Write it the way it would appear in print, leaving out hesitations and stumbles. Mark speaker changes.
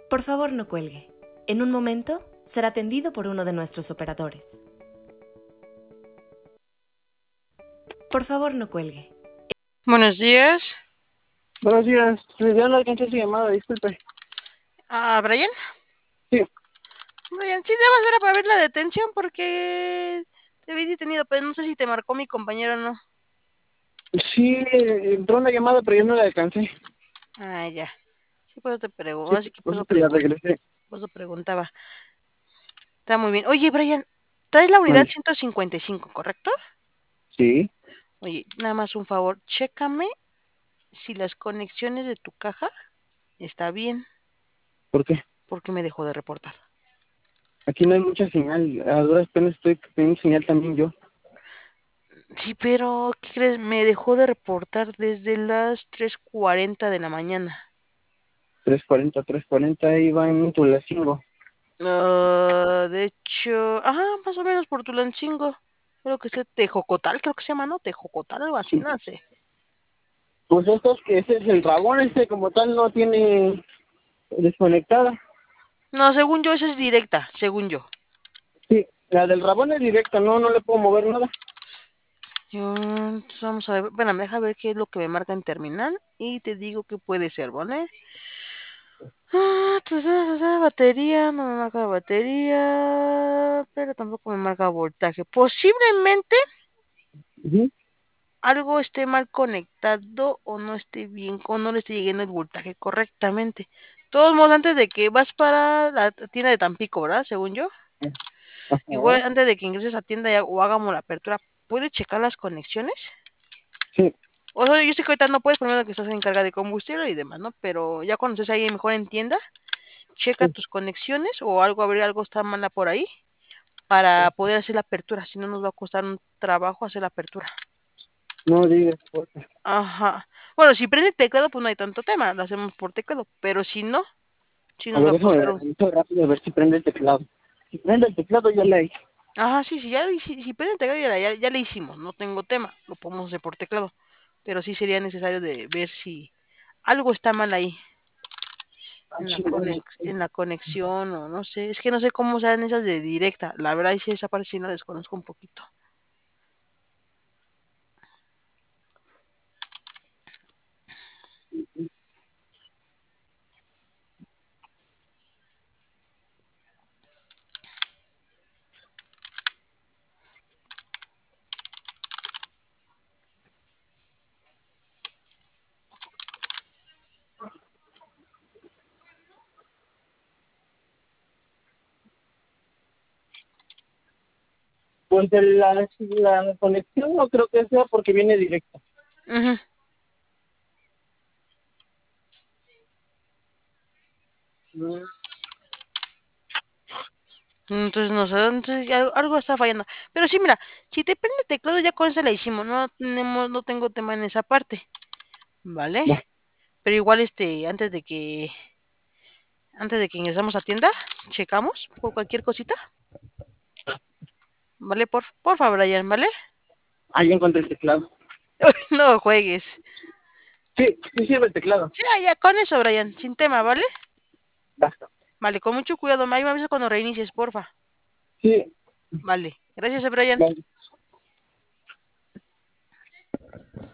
Speaker 1: Por favor, no cuelgue. En un momento será atendido por uno de nuestros operadores. Por favor, no cuelgue.
Speaker 2: Buenos días.
Speaker 3: Buenos días. Ya no alcancé su llamada, disculpe.
Speaker 2: ¿Brian?
Speaker 3: Sí.
Speaker 2: Brian, sí debes ver para ver la detención porque te vi detenido, pero no sé si te marcó mi compañero o no.
Speaker 3: Sí, entró una llamada, pero yo no la alcancé.
Speaker 2: Ya. Sí, por eso te pregunto.
Speaker 3: Sí,
Speaker 2: Así que
Speaker 3: por eso te la regresé.
Speaker 2: por eso preguntaba. Está muy bien. Oye, Brian, traes la unidad
Speaker 3: Vale.
Speaker 2: 155, ¿correcto?
Speaker 3: Sí.
Speaker 2: Oye, nada más un favor, chécame si las conexiones de tu caja está bien,
Speaker 3: ¿Por qué?
Speaker 2: porque me dejó de reportar.
Speaker 3: Aquí no hay mucha señal. A duras penas estoy teniendo señal también yo.
Speaker 2: Sí, pero, ¿qué crees? Me dejó de reportar desde las 3:40 de la mañana.
Speaker 3: 340, ahí va en Tulancingo.
Speaker 2: De hecho, más o menos por Tulancingo. Creo que es Tejocotal, creo que se llama, ¿no? Tejocotal, algo así, no sé.
Speaker 3: Pues ese es el Rabón, como tal no tiene desconectada.
Speaker 2: No, según yo, esa es directa, según yo.
Speaker 3: Sí, la del Rabón es directa, no le puedo mover nada.
Speaker 2: Entonces vamos a ver, bueno, deja ver qué es lo que me marca en terminal y te digo qué puede ser, ¿vale? Batería, no me marca batería, pero tampoco me marca voltaje. Posiblemente
Speaker 3: Ujú.
Speaker 2: algo esté mal conectado o no esté bien, o no le esté llegando el voltaje correctamente. Todos modos, antes de que vas para la tienda de Tampico, ¿verdad? Según yo. Igual
Speaker 3: Ajá.
Speaker 2: antes de que ingreses a tienda o hagamos la apertura, ¿puedes checar las conexiones?
Speaker 3: Sí.
Speaker 2: O sea, yo sé que ahorita no puedes, primero que estás en carga de combustible y demás, ¿no? Pero ya cuando estés ahí mejor en tienda, checa
Speaker 3: Sí.
Speaker 2: tus conexiones o algo, a ver, algo está mala por ahí para poder hacer la apertura. Si no, nos va a costar un trabajo hacer la apertura.
Speaker 3: No digas, porfa.
Speaker 2: Ajá. Bueno, si prende el teclado, pues no hay tanto tema, lo hacemos por teclado. Pero si no, sí
Speaker 3: A
Speaker 2: nos va
Speaker 3: ver,
Speaker 2: a
Speaker 3: eso me
Speaker 2: costar un.
Speaker 3: reviso rápido a ver si prende el teclado. Si prende el teclado, ya le hice.
Speaker 2: Ajá, sí, sí, si prende el teclado ya le hicimos, no tengo tema, lo podemos hacer por teclado. Pero sí sería necesario de ver si algo está mal ahí en la conexión o no sé. Es que no sé cómo sean esas de directa. La verdad, sí, esa parte sí la desconozco un poquito.
Speaker 3: Pues la conexión no creo que sea porque viene directa.
Speaker 2: Ujú.
Speaker 3: Mm.
Speaker 2: Entonces, no sé, entonces algo está fallando. Pero sí, mira, si te prende el teclado, ya con eso la hicimos. No tengo tema en esa parte. ¿Vale?
Speaker 3: Va.
Speaker 2: Pero igual, antes de que ingresamos a tienda, checamos por cualquier cosita. ¿Vale? Por favor, Brian, ¿vale?
Speaker 3: Ahí encontré el teclado.
Speaker 2: No juegues.
Speaker 3: Sí sirve el teclado.
Speaker 2: Sí, ya, con eso, Brian, sin tema, ¿vale?
Speaker 3: Basta.
Speaker 2: Vale, con mucho cuidado. Ahí me avisas cuando reinicies, porfa.
Speaker 3: Sí,
Speaker 2: Vale. Gracias, Brian.
Speaker 3: vale.